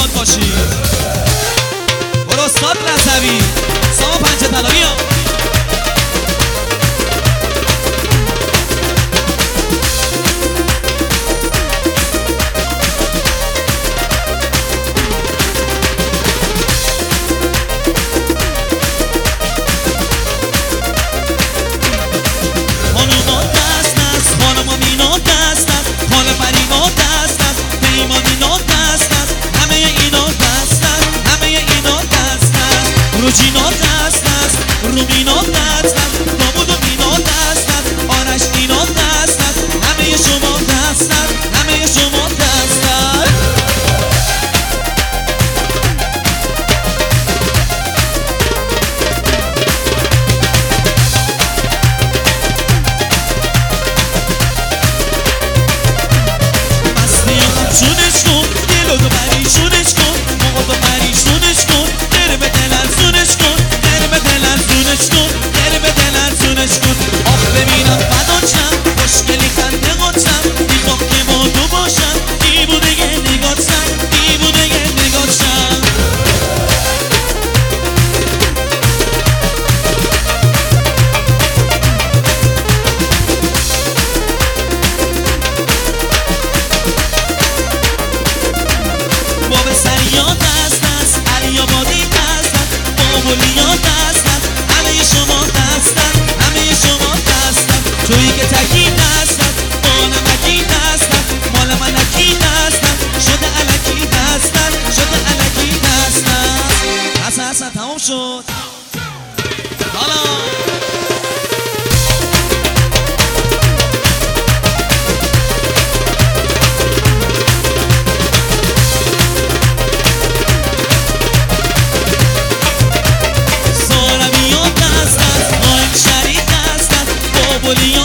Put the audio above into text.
شاد باشی. برو استاد رضوی سام پنجه طلایی ها. روجینا دست است، رومینا دست است، نابود و مینا دست است، آرش اینا دست است، همه شما دست است، همه شما دست است. مستی هم شونش کن، دلو دو پریشونش کن، موقع دو پریشونش کن، در به دل ارزونش کن، در به دل ارزونش کن، در به دل ارزونش کن. آخ ببینم فداچم، خوشگلی خنده قدسم، میخوام که با تو باشم، دیوونه نگاتم، دیوونه نگاتم. باب سریا دست است، علی آبادی دست است، بابولیا دست است، همه شما دست است، همه شما دست است. تویی که تکی دست است، با نمکی دست است، مال منکی دست است، شده علکی دست است، شده علکی دست است. حسن تمام شد. حالا سارمی ها دست است، قایم شریف دست است، بابولی